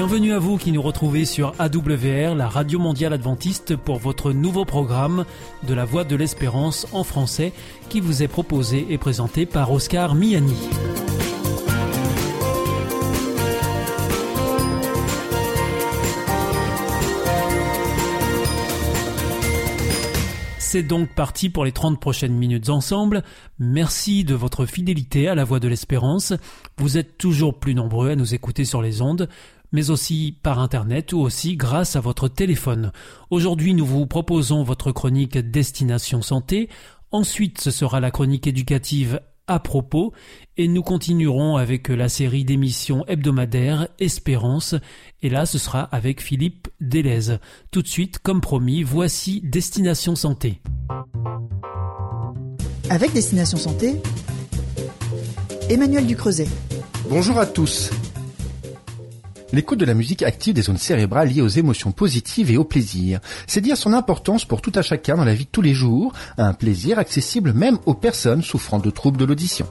Bienvenue à vous qui nous retrouvez sur AWR, la Radio Mondiale Adventiste, pour votre nouveau programme de la Voix de l'Espérance en français qui vous est proposé et présenté par Oscar Miani. C'est donc parti pour les 30 prochaines minutes ensemble. Merci de votre fidélité à la Voix de l'Espérance. Vous êtes toujours plus nombreux à nous écouter sur les ondes, mais aussi par Internet ou aussi grâce à votre téléphone. Aujourd'hui, nous vous proposons votre chronique Destination Santé. Ensuite, ce sera la chronique éducative À propos, et nous continuerons avec la série d'émissions hebdomadaires Espérance, et là ce sera avec Philippe Delez. Tout de suite, comme promis, voici Destination Santé. Avec Destination Santé, Emmanuel Ducreuset. Bonjour à tous. L'écoute de la musique active des zones cérébrales liées aux émotions positives et au plaisir. C'est dire son importance pour tout un chacun dans la vie de tous les jours, un plaisir accessible même aux personnes souffrant de troubles de l'audition.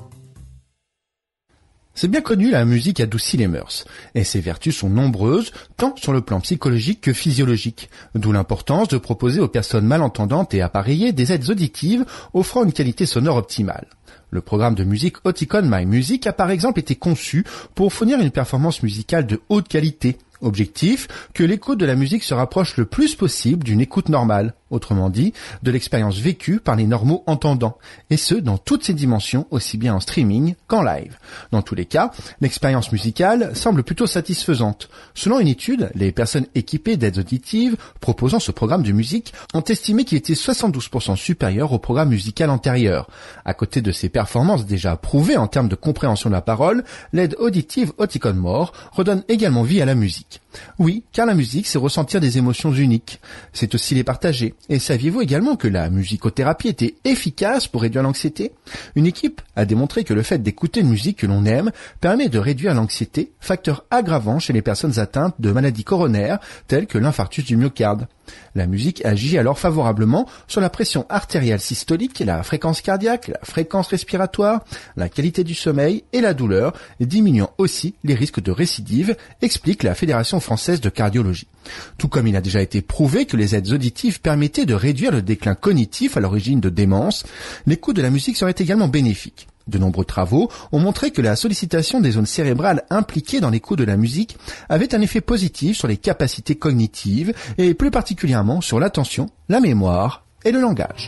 C'est bien connu, la musique adoucit les mœurs, et ses vertus sont nombreuses, tant sur le plan psychologique que physiologique, d'où l'importance de proposer aux personnes malentendantes et appareillées des aides auditives offrant une qualité sonore optimale. Le programme de musique Oticon My Music a par exemple été conçu pour fournir une performance musicale de haute qualité. Objectif, que l'écoute de la musique se rapproche le plus possible d'une écoute normale, autrement dit, de l'expérience vécue par les normaux entendants, et ce, dans toutes ses dimensions, aussi bien en streaming qu'en live. Dans tous les cas, l'expérience musicale semble plutôt satisfaisante. Selon une étude, les personnes équipées d'aides auditives proposant ce programme de musique ont estimé qu'il était 72% supérieur au programme musical antérieur. À côté de ses performances déjà prouvées en termes de compréhension de la parole, l'aide auditive Oticon More redonne également vie à la musique. Oui, car la musique, c'est ressentir des émotions uniques. C'est aussi les partager. Et saviez-vous également que la musicothérapie était efficace pour réduire l'anxiété ? Une équipe a démontré que le fait d'écouter une musique que l'on aime permet de réduire l'anxiété, facteur aggravant chez les personnes atteintes de maladies coronaires telles que l'infarctus du myocarde. La musique agit alors favorablement sur la pression artérielle systolique, la fréquence cardiaque, la fréquence respiratoire, la qualité du sommeil et la douleur, diminuant aussi les risques de récidive, explique la Fédération française de cardiologie. Tout comme il a déjà été prouvé que les aides auditives permettaient de réduire le déclin cognitif à l'origine de démence, l'écoute de la musique serait également bénéfique. De nombreux travaux ont montré que la sollicitation des zones cérébrales impliquées dans l'écoute de la musique avait un effet positif sur les capacités cognitives et plus particulièrement sur l'attention, la mémoire et le langage.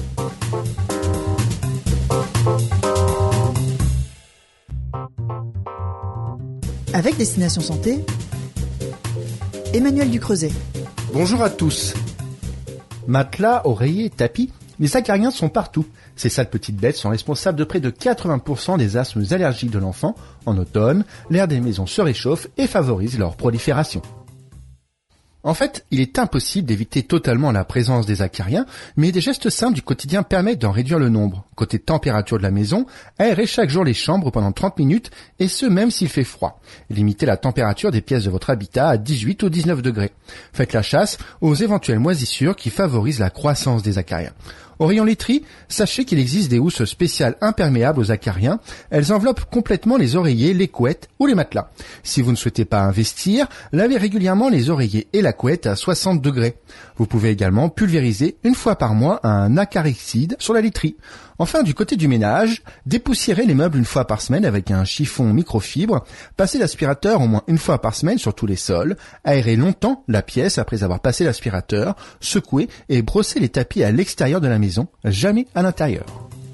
Avec Destination Santé, Emmanuel Ducreuset. Bonjour à tous. Matelas, oreillers, tapis, les acariens sont partout. Ces sales petites bêtes sont responsables de près de 80% des asthmes allergiques de l'enfant. En automne, l'air des maisons se réchauffe et favorise leur prolifération. En fait, il est impossible d'éviter totalement la présence des acariens, mais des gestes simples du quotidien permettent d'en réduire le nombre. Côté température de la maison, aérez chaque jour les chambres pendant 30 minutes, et ce même s'il fait froid. Limitez la température des pièces de votre habitat à 18 ou 19 degrés. Faites la chasse aux éventuelles moisissures qui favorisent la croissance des acariens. Au rayon laiterie, sachez qu'il existe des housses spéciales imperméables aux acariens. Elles enveloppent complètement les oreillers, les couettes ou les matelas. Si vous ne souhaitez pas investir, lavez régulièrement les oreillers et la couette à 60 degrés. Vous pouvez également pulvériser une fois par mois un acaricide sur la laiterie. Enfin, du côté du ménage, dépoussiérez les meubles une fois par semaine avec un chiffon microfibre. Passez l'aspirateur au moins une fois par semaine sur tous les sols. Aérez longtemps la pièce après avoir passé l'aspirateur. Secouez et brossez les tapis à l'extérieur de la maison, jamais à l'intérieur.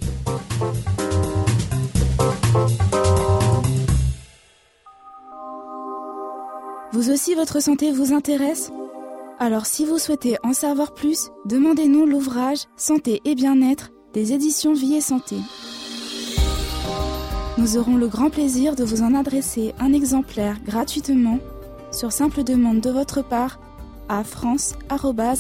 Vous aussi, votre santé vous intéresse ? Alors si vous souhaitez en savoir plus, demandez-nous l'ouvrage Santé et bien-être des éditions Vie et Santé. Nous aurons le grand plaisir de vous en adresser un exemplaire gratuitement sur simple demande de votre part à france@awr.org.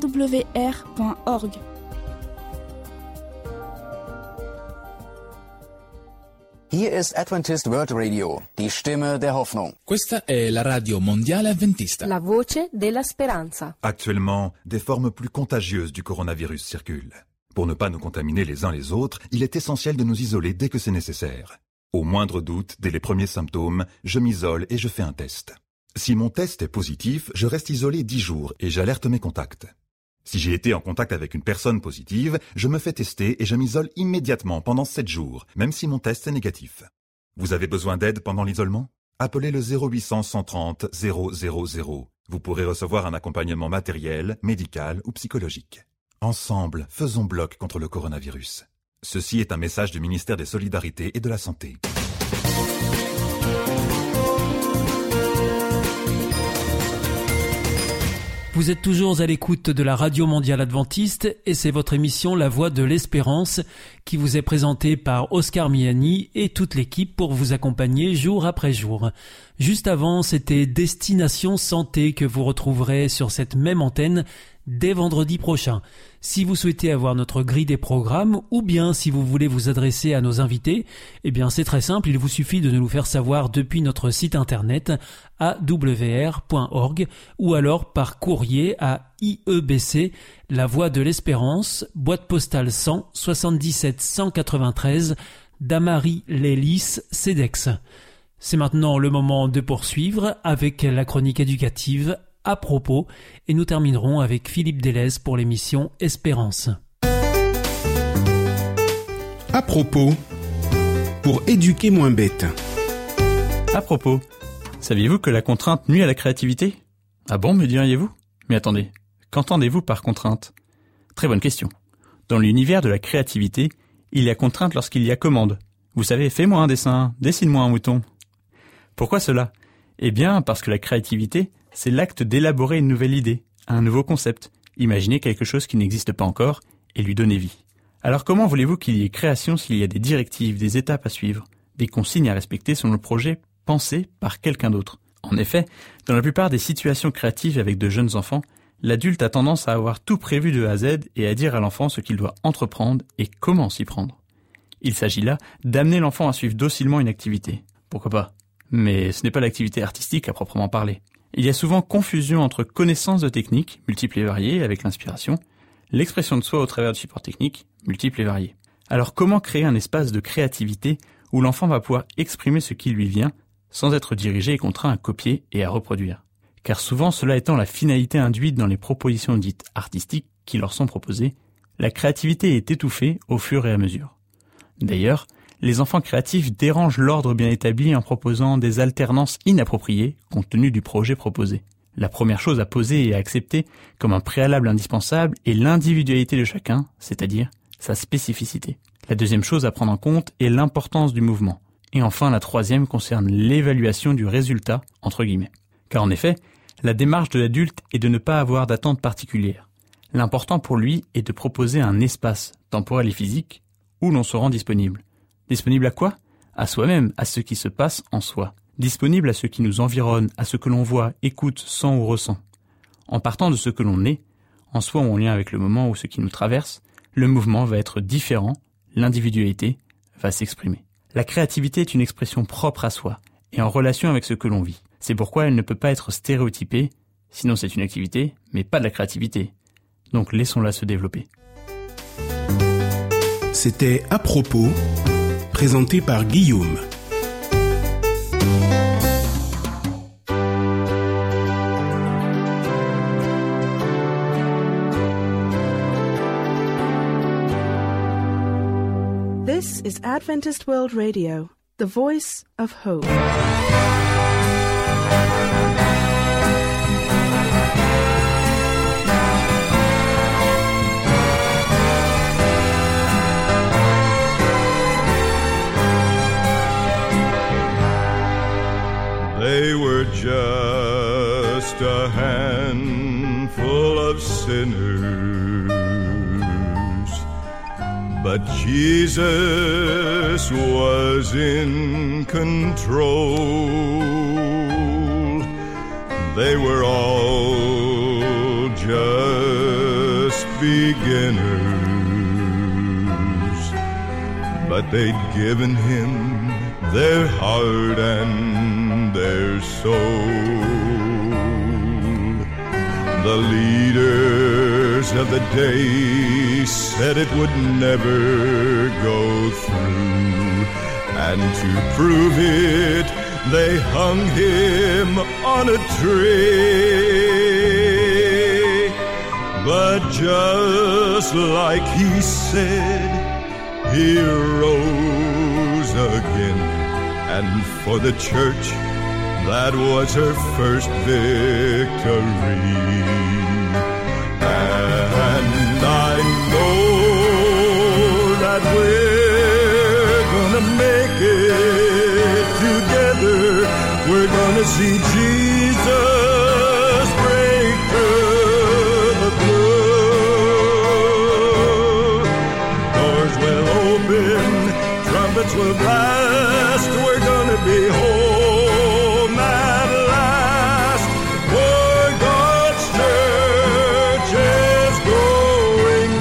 Hier ist Adventist World Radio, die Stimme der Hoffnung. Questa è la radio mondiale adventista. La voce della speranza. Actuellement, des formes plus contagieuses du coronavirus circulent. Pour ne pas nous contaminer les uns les autres, il est essentiel de nous isoler dès que c'est nécessaire. Au moindre doute, dès les premiers symptômes, je m'isole et je fais un test. Si mon test est positif, je reste isolé 10 jours et j'alerte mes contacts. Si j'ai été en contact avec une personne positive, je me fais tester et je m'isole immédiatement pendant 7 jours, même si mon test est négatif. Vous avez besoin d'aide pendant l'isolement ? Appelez le 0800 130 000. Vous pourrez recevoir un accompagnement matériel, médical ou psychologique. Ensemble, faisons bloc contre le coronavirus. Ceci est un message du ministère des Solidarités et de la Santé. Vous êtes toujours à l'écoute de la Radio Mondiale Adventiste et c'est votre émission La Voix de l'Espérance qui vous est présentée par Oscar Miani et toute l'équipe pour vous accompagner jour après jour. Juste avant, c'était Destination Santé que vous retrouverez sur cette même antenne dès vendredi prochain. Si vous souhaitez avoir notre grille des programmes ou bien si vous voulez vous adresser à nos invités, eh bien c'est très simple, il vous suffit de nous le faire savoir depuis notre site internet awr.org ou alors par courrier à IEBC, La Voix de l'Espérance, boîte postale 100 77 193, Damary-Lélis, CEDEX. C'est maintenant le moment de poursuivre avec la chronique éducative À propos, et nous terminerons avec Philippe Delez pour l'émission Espérance. À propos, pour éduquer moins bête. À propos, saviez-vous que la contrainte nuit à la créativité ? Ah bon, me diriez-vous ? Mais attendez, qu'entendez-vous par contrainte ? Très bonne question. Dans l'univers de la créativité, il y a contrainte lorsqu'il y a commande. Vous savez, fais-moi un dessin, dessine-moi un mouton. Pourquoi cela ? Eh bien, parce que la créativité, c'est l'acte d'élaborer une nouvelle idée, un nouveau concept, imaginer quelque chose qui n'existe pas encore et lui donner vie. Alors comment voulez-vous qu'il y ait création s'il y a des directives, des étapes à suivre, des consignes à respecter selon le projet pensé par quelqu'un d'autre ? En effet, dans la plupart des situations créatives avec de jeunes enfants, l'adulte a tendance à avoir tout prévu de A à Z et à dire à l'enfant ce qu'il doit entreprendre et comment s'y prendre. Il s'agit là d'amener l'enfant à suivre docilement une activité. Pourquoi pas ? Mais ce n'est pas l'activité artistique à proprement parler. Il y a souvent confusion entre connaissance de techniques, multiples et variées, avec l'inspiration, l'expression de soi au travers de supports techniques, multiples et variés. Alors comment créer un espace de créativité où l'enfant va pouvoir exprimer ce qui lui vient, sans être dirigé et contraint à copier et à reproduire ? Car souvent, cela étant la finalité induite dans les propositions dites artistiques qui leur sont proposées, la créativité est étouffée au fur et à mesure. D'ailleurs, les enfants créatifs dérangent l'ordre bien établi en proposant des alternances inappropriées compte tenu du projet proposé. La première chose à poser et à accepter comme un préalable indispensable est l'individualité de chacun, c'est-à-dire sa spécificité. La deuxième chose à prendre en compte est l'importance du mouvement. Et enfin, la troisième concerne l'évaluation du résultat, entre guillemets. Car en effet, la démarche de l'adulte est de ne pas avoir d'attente particulière. L'important pour lui est de proposer un espace, temporel et physique, où l'on se rend disponible. Disponible à quoi ? À soi-même, à ce qui se passe en soi. Disponible à ce qui nous environne, à ce que l'on voit, écoute, sent ou ressent. En partant de ce que l'on est, en soi ou en lien avec le moment ou ce qui nous traverse, le mouvement va être différent, l'individualité va s'exprimer. La créativité est une expression propre à soi et en relation avec ce que l'on vit. C'est pourquoi elle ne peut pas être stéréotypée, sinon c'est une activité, mais pas de la créativité. Donc laissons-la se développer. C'était À propos, présenté par Guillaume. This is Adventist World Radio, the voice of hope. They were just a handful of sinners, but Jesus was in control. They were all just beginners, but they'd given him their heart and their soul. The leaders of the day said it would never go through, and to prove it, they hung him on a tree. But just like he said, he rose again. And for the church, that was her first victory. And I know that we're gonna make it together. We're gonna see Jesus break through the blue. Doors will open, trumpets will blast. We're gonna be home at last. For God's church is going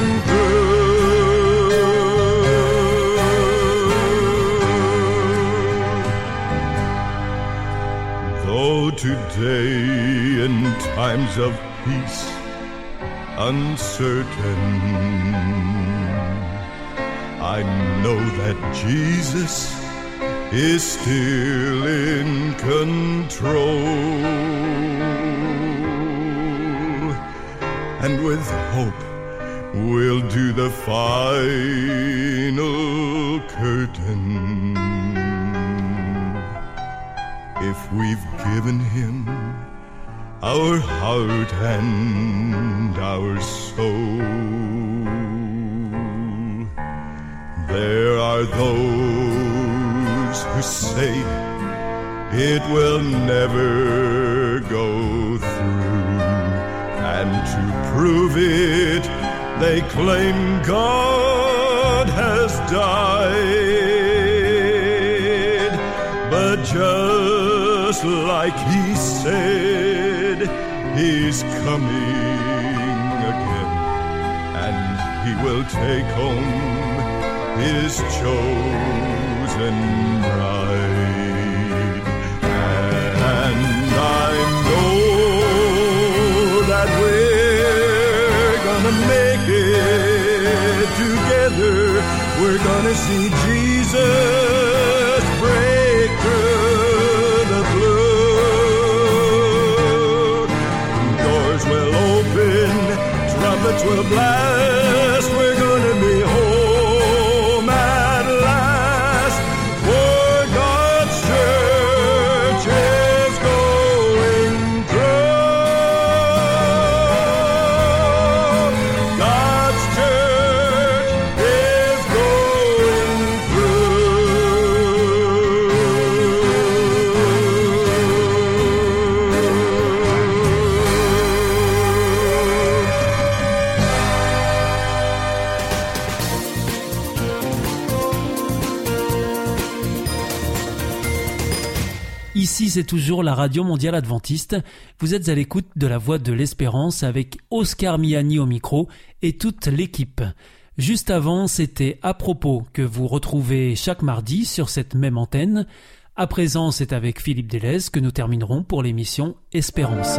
through. Though today in times of peace uncertain, I know that Jesus is still in control. And with hope we'll do the final curtain. If we've given him our heart and our soul, there are those who say it will never go through, and to prove it, they claim God has died. But just like he said, he's coming again, and he will take home his chosen bride. And I know that we're gonna make it together. We're gonna see Jesus break through the blue. Doors will open, trumpets will blast. We're gonna be home at last. For God's church is going through. God's church is going Ici, c'est toujours la Radio Mondiale Adventiste. Vous êtes à l'écoute de la Voix de l'Espérance avec Oscar Miani au micro et toute l'équipe. Juste avant, c'était À propos que vous retrouvez chaque mardi sur cette même antenne. À présent, c'est avec Philippe Delez que nous terminerons pour l'émission Espérance.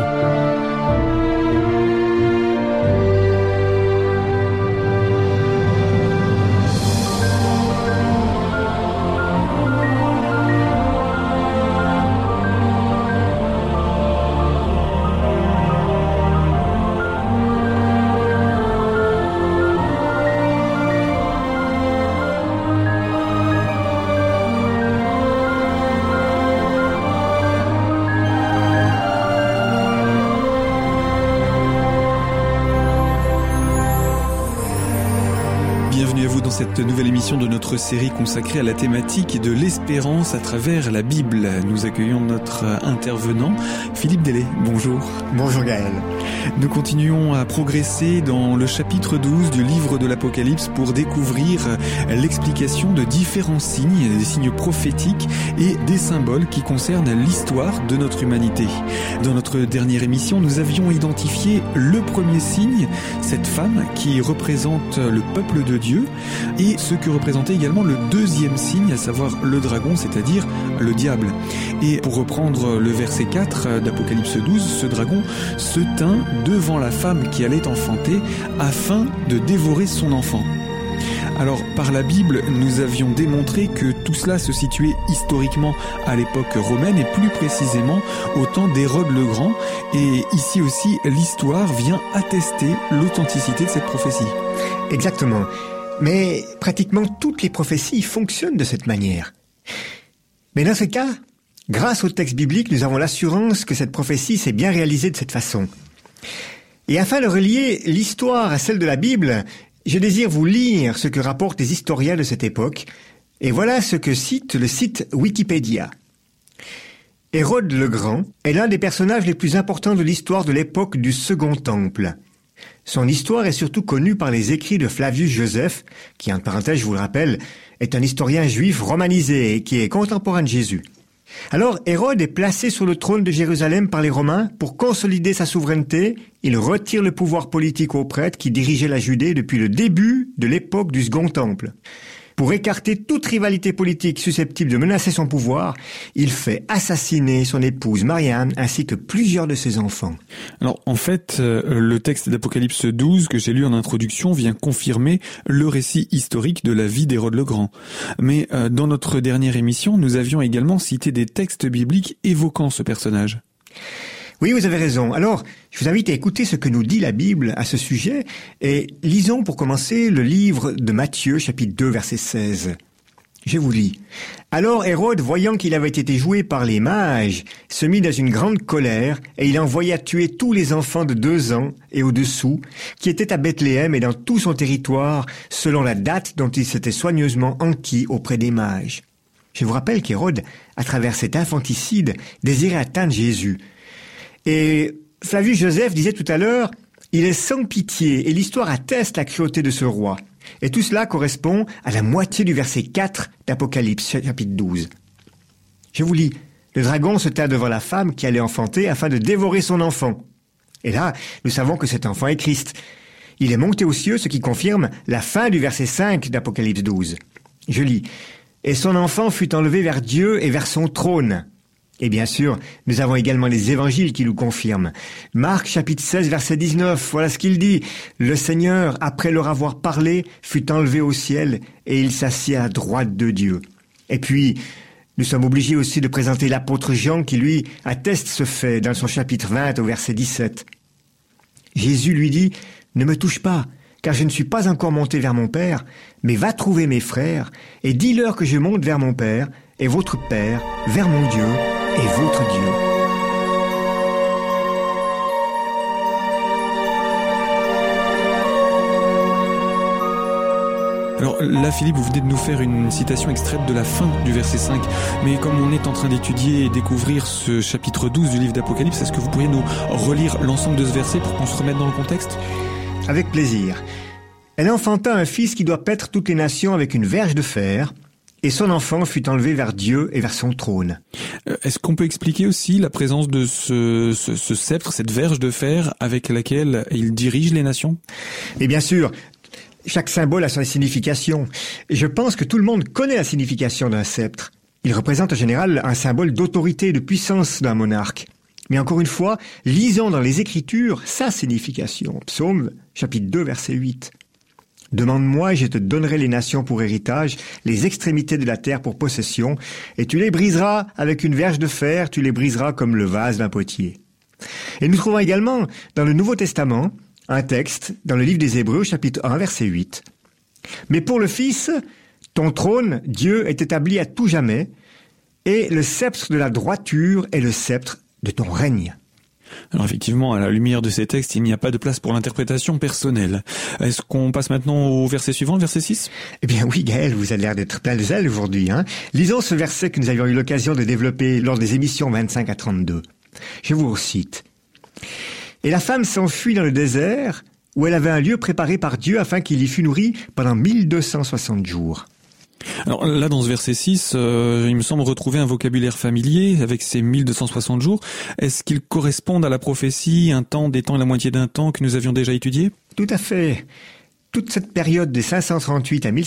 Cette nouvelle émission de notre série consacrée à la thématique de l'espérance à travers la Bible. Nous accueillons notre intervenant, Philippe Delez. Bonjour. Bonjour Gaël. Nous continuons à progresser dans le chapitre 12 du livre de l'Apocalypse pour découvrir l'explication de différents signes, des signes prophétiques et des symboles qui concernent l'histoire de notre humanité. Dans notre dernière émission, nous avions identifié le premier signe, cette femme qui représente le peuple de Dieu, et ce que représentait également le deuxième signe, à savoir le dragon, c'est-à-dire le diable. Et pour reprendre le verset 4 d'Apocalypse 12, ce dragon se tint devant la femme qui allait enfanter afin de dévorer son enfant. Alors, par la Bible, nous avions démontré que tout cela se situait historiquement à l'époque romaine et plus précisément au temps d'Hérode le Grand. Et ici aussi, l'histoire vient attester l'authenticité de cette prophétie. Exactement. Mais pratiquement toutes les prophéties fonctionnent de cette manière. Mais dans ce cas, grâce au texte biblique, nous avons l'assurance que cette prophétie s'est bien réalisée de cette façon. Et afin de relier l'histoire à celle de la Bible, je désire vous lire ce que rapportent les historiens de cette époque, et voilà ce que cite le site Wikipédia. Hérode le Grand est l'un des personnages les plus importants de l'histoire de l'époque du Second Temple. Son histoire est surtout connue par les écrits de Flavius Joseph, qui, entre parenthèses, je vous le rappelle, est un historien juif romanisé et qui est contemporain de Jésus. Alors, Hérode est placé sur le trône de Jérusalem par les Romains pour consolider sa souveraineté. Il retire le pouvoir politique aux prêtres qui dirigeaient la Judée depuis le début de l'époque du Second Temple. Pour écarter toute rivalité politique susceptible de menacer son pouvoir, il fait assassiner son épouse Marianne ainsi que plusieurs de ses enfants. Alors en fait, le texte d'Apocalypse 12 que j'ai lu en introduction vient confirmer le récit historique de la vie d'Hérode le Grand. Mais dans notre dernière émission, nous avions également cité des textes bibliques évoquant ce personnage. Oui, vous avez raison. Alors, je vous invite à écouter ce que nous dit la Bible à ce sujet et lisons pour commencer le livre de Matthieu, chapitre 2, verset 16. Je vous lis. Alors Hérode, voyant qu'il avait été joué par les mages, se mit dans une grande colère et il envoya tuer tous les enfants de 2 ans et au-dessous qui étaient à Bethléem et dans tout son territoire selon la date dont il s'était soigneusement enquis auprès des mages. Je vous rappelle qu'Hérode, à travers cet infanticide, désirait atteindre Jésus. Et Flavius Joseph disait tout à l'heure, il est sans pitié et l'histoire atteste la cruauté de ce roi. Et tout cela correspond à la moitié du verset 4 d'Apocalypse, chapitre 12. Je vous lis, le dragon se tint devant la femme qui allait enfanter afin de dévorer son enfant. Et là, nous savons que cet enfant est Christ. Il est monté aux cieux, ce qui confirme la fin du verset 5 d'Apocalypse 12. Je lis, et son enfant fut enlevé vers Dieu et vers son trône. Et bien sûr, nous avons également les évangiles qui nous confirment. Marc, chapitre 16, verset 19, voilà ce qu'il dit. Le Seigneur, après leur avoir parlé, fut enlevé au ciel et il s'assied à droite de Dieu. Et puis, nous sommes obligés aussi de présenter l'apôtre Jean qui, lui, atteste ce fait dans son chapitre 20 au verset 17. Jésus lui dit, « Ne me touche pas, car je ne suis pas encore monté vers mon Père, mais va trouver mes frères et dis-leur que je monte vers mon Père et votre Père, vers mon Dieu, et votre Dieu. » Alors là, Philippe, vous venez de nous faire une citation extraite de la fin du verset 5. Mais comme on est en train d'étudier et découvrir ce chapitre 12 du livre d'Apocalypse, est-ce que vous pourriez nous relire l'ensemble de ce verset pour qu'on se remette dans le contexte ? Avec plaisir. Elle enfanta un fils qui doit paître toutes les nations avec une verge de fer, et son enfant fut enlevé vers Dieu et vers son trône. Est-ce qu'on peut expliquer aussi la présence de ce sceptre, cette verge de fer avec laquelle il dirige les nations ? Et bien sûr, chaque symbole a sa signification. Je pense que tout le monde connaît la signification d'un sceptre. Il représente en général un symbole d'autorité et de puissance d'un monarque. Mais encore une fois, lisons dans les Écritures sa signification. Psaume, chapitre 2, verset 8. « Demande-moi et je te donnerai les nations pour héritage, les extrémités de la terre pour possession, et tu les briseras avec une verge de fer, tu les briseras comme le vase d'un potier. » Et nous trouvons également dans le Nouveau Testament un texte dans le livre des Hébreux, chapitre 1, verset 8. « Mais pour le Fils, ton trône, Dieu, est établi à tout jamais, et le sceptre de la droiture est le sceptre de ton règne. » Alors effectivement, à la lumière de ces textes, il n'y a pas de place pour l'interprétation personnelle. Est-ce qu'on passe maintenant au verset suivant, le verset 6 ? Eh bien oui, Gaël, vous avez l'air d'être plein de zèle aujourd'hui. Lisons ce verset que nous avions eu l'occasion de développer lors des émissions 25 à 32. Je vous recite. « Et la femme s'enfuit dans le désert, où elle avait un lieu préparé par Dieu afin qu'il y fût nourri pendant 1260 jours. » Alors là, dans ce verset 6, il me semble retrouver un vocabulaire familier avec ces 1260 jours. Est-ce qu'ils correspondent à la prophétie, un temps, des temps et la moitié d'un temps que nous avions déjà étudié ? Tout à fait. Toute cette période de 538 à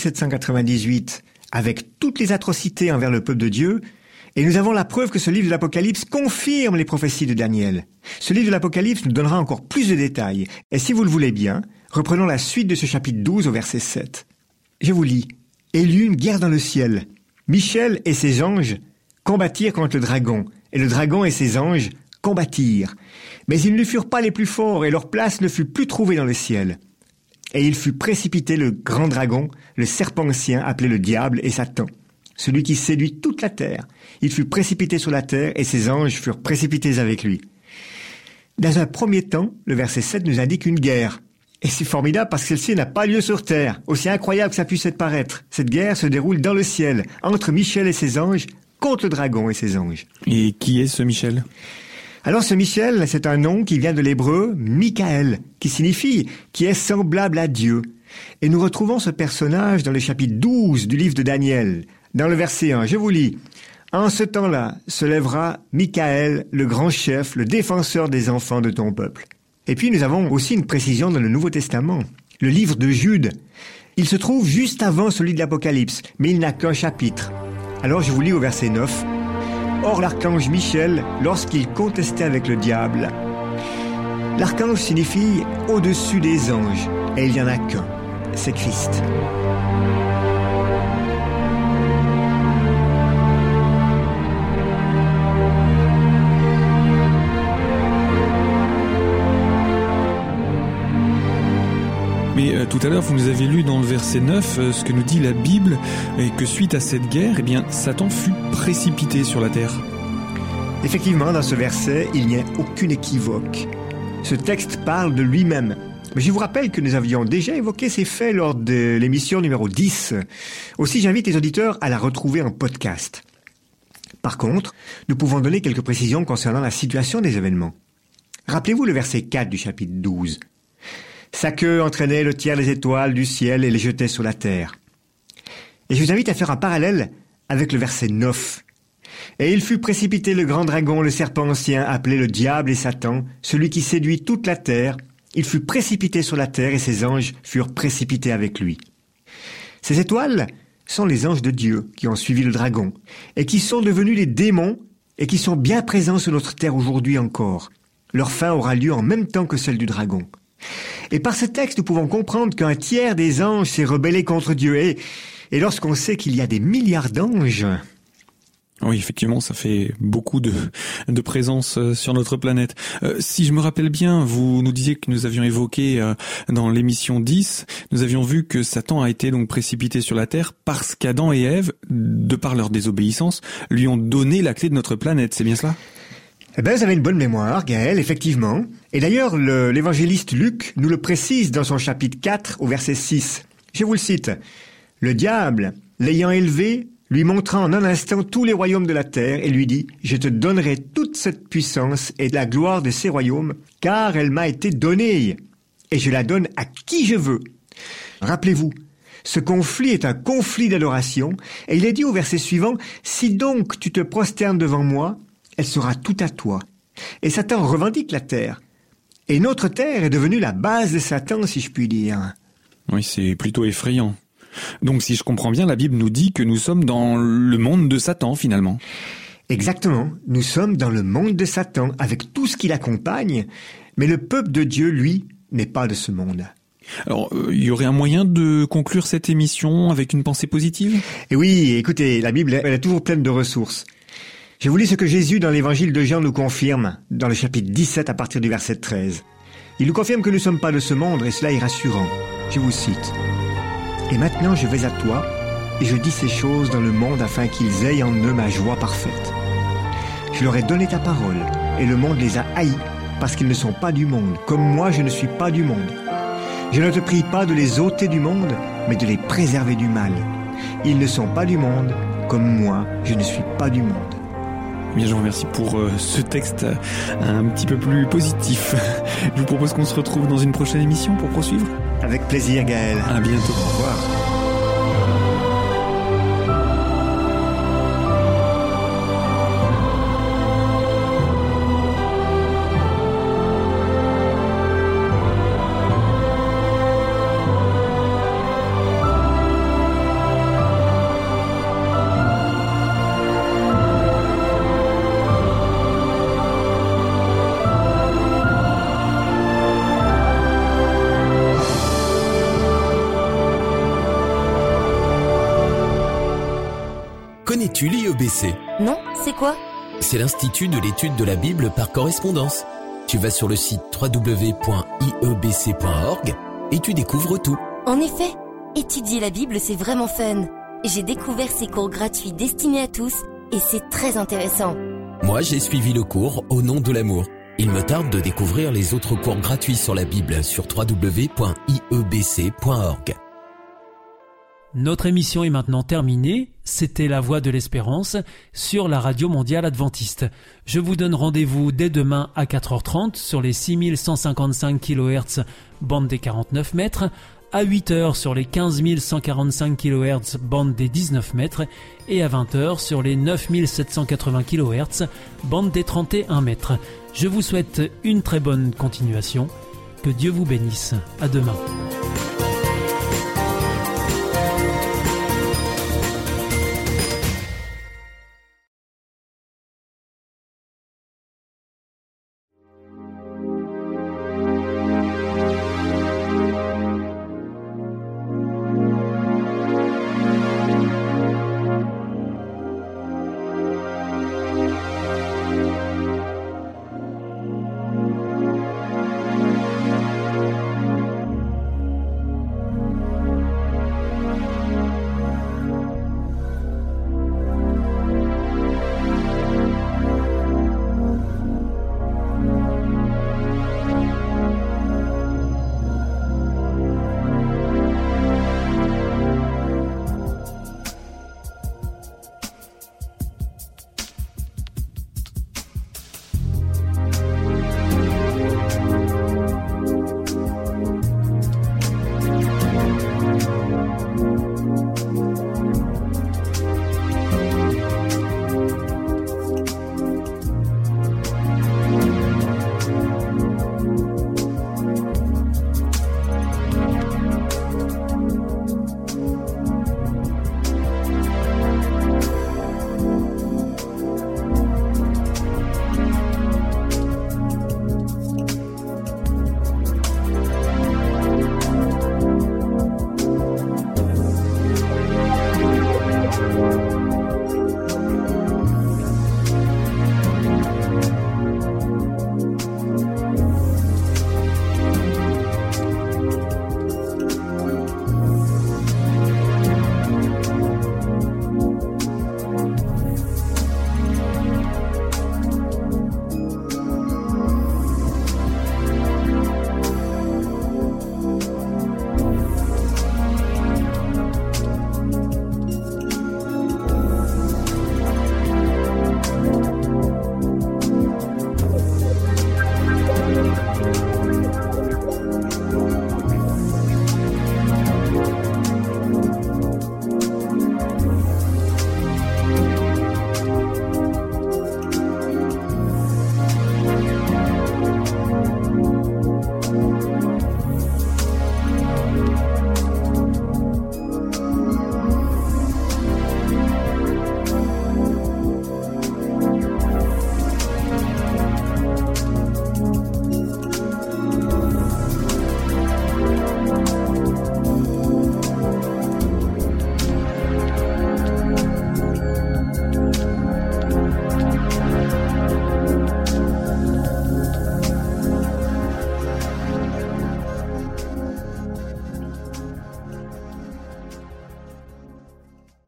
1798, avec toutes les atrocités envers le peuple de Dieu, et nous avons la preuve que ce livre de l'Apocalypse confirme les prophéties de Daniel. Ce livre de l'Apocalypse nous donnera encore plus de détails. Et si vous le voulez bien, reprenons la suite de ce chapitre 12 au verset 7. Je vous lis. Et il y eut une guerre dans le ciel. Michel et ses anges combattirent contre le dragon, et le dragon et ses anges combattirent. Mais ils ne furent pas les plus forts, et leur place ne fut plus trouvée dans le ciel. Et il fut précipité le grand dragon, le serpent ancien, appelé le diable et Satan, celui qui séduit toute la terre. Il fut précipité sur la terre, et ses anges furent précipités avec lui. Dans un premier temps, le verset 7 nous indique une guerre. Et c'est formidable parce que celle-ci n'a pas lieu sur terre. Aussi incroyable que ça puisse être paraître. Cette guerre se déroule dans le ciel, entre Michel et ses anges, contre le dragon et ses anges. Et qui est ce Michel ? Alors ce Michel, c'est un nom qui vient de l'hébreu Michaël, qui signifie « qui est semblable à Dieu ». Et nous retrouvons ce personnage dans le chapitre 12 du livre de Daniel, dans le verset 1. Je vous lis. « En ce temps-là se lèvera Michaël, le grand chef, le défenseur des enfants de ton peuple. » Et puis nous avons aussi une précision dans le Nouveau Testament, le livre de Jude. Il se trouve juste avant celui de l'Apocalypse, mais il n'a qu'un chapitre. Alors je vous lis au verset 9. « Or l'archange Michel, lorsqu'il contestait avec le diable, l'archange signifie au-dessus des anges, et il n'y en a qu'un, c'est Christ. » Mais tout à l'heure, vous nous avez lu dans le verset 9 ce que nous dit la Bible, et que suite à cette guerre, eh bien, Satan fut précipité sur la terre. Effectivement, dans ce verset, il n'y a aucune équivoque. Ce texte parle de lui-même. Mais je vous rappelle que nous avions déjà évoqué ces faits lors de l'émission numéro 10. Aussi, j'invite les auditeurs à la retrouver en podcast. Par contre, nous pouvons donner quelques précisions concernant la situation des événements. Rappelez-vous le verset 4 du chapitre 12. Sa queue entraînait le tiers des étoiles du ciel et les jetait sur la terre. Et je vous invite à faire un parallèle avec le verset 9. Et il fut précipité le grand dragon, le serpent ancien, appelé le diable et Satan, celui qui séduit toute la terre. Il fut précipité sur la terre et ses anges furent précipités avec lui. Ces étoiles sont les anges de Dieu qui ont suivi le dragon et qui sont devenus les démons et qui sont bien présents sur notre terre aujourd'hui encore. Leur fin aura lieu en même temps que celle du dragon. Et par ce texte, nous pouvons comprendre qu'un tiers des anges s'est rebellé contre Dieu. Et lorsqu'on sait qu'il y a des milliards d'anges... Oui, effectivement, ça fait beaucoup de présence sur notre planète. Si je me rappelle bien, vous nous disiez que nous avions évoqué dans l'émission 10, nous avions vu que Satan a été donc précipité sur la Terre parce qu'Adam et Ève, de par leur désobéissance, lui ont donné la clé de notre planète. C'est bien cela ? Eh bien, vous avez une bonne mémoire, Gaël, effectivement. Et d'ailleurs, l'évangéliste Luc nous le précise dans son chapitre 4 au verset 6. Je vous le cite. « Le diable, l'ayant élevé, lui montra en un instant tous les royaumes de la terre et lui dit, « Je te donnerai toute cette puissance et la gloire de ces royaumes, car elle m'a été donnée, et je la donne à qui je veux. » Rappelez-vous, ce conflit est un conflit d'adoration, et il est dit au verset suivant, « Si donc tu te prosternes devant moi, elle sera tout à toi. » Et Satan revendique la terre. Et notre terre est devenue la base de Satan, si je puis dire. Oui, c'est plutôt effrayant. Donc, si je comprends bien, la Bible nous dit que nous sommes dans le monde de Satan, finalement. Exactement. Nous sommes dans le monde de Satan, avec tout ce qui l'accompagne. Mais le peuple de Dieu, lui, n'est pas de ce monde. Alors, il y aurait un moyen de conclure cette émission avec une pensée positive ? Et oui, écoutez, la Bible, elle est toujours pleine de ressources. Je vous lis ce que Jésus, dans l'évangile de Jean, nous confirme, dans le chapitre 17, à partir du verset 13. Il nous confirme que nous ne sommes pas de ce monde, et cela est rassurant. Je vous cite. « Et maintenant je vais à toi, et je dis ces choses dans le monde afin qu'ils aient en eux ma joie parfaite. Je leur ai donné ta parole, et le monde les a haïs, parce qu'ils ne sont pas du monde, comme moi je ne suis pas du monde. Je ne te prie pas de les ôter du monde, mais de les préserver du mal. Ils ne sont pas du monde, comme moi je ne suis pas du monde. » Bien, je vous remercie pour ce texte un petit peu plus positif. Je vous propose qu'on se retrouve dans une prochaine émission pour poursuivre. Avec plaisir, Gaël. À bientôt. Au revoir. Connais-tu l'IEBC ? Non, c'est quoi ? C'est l'Institut de l'étude de la Bible par correspondance. Tu vas sur le site www.iebc.org et tu découvres tout. En effet, étudier la Bible, c'est vraiment fun. J'ai découvert ces cours gratuits destinés à tous et c'est très intéressant. Moi, j'ai suivi le cours Au nom de l'amour. Il me tarde de découvrir les autres cours gratuits sur la Bible sur www.iebc.org. Notre émission est maintenant terminée. C'était La Voix de l'Espérance sur la Radio Mondiale Adventiste. Je vous donne rendez-vous dès demain à 4h30 sur les 6155 kHz bande des 49 mètres, à 8h sur les 15145 kHz bande des 19 mètres et à 20h sur les 9780 kHz bande des 31 mètres. Je vous souhaite une très bonne continuation. Que Dieu vous bénisse. À demain.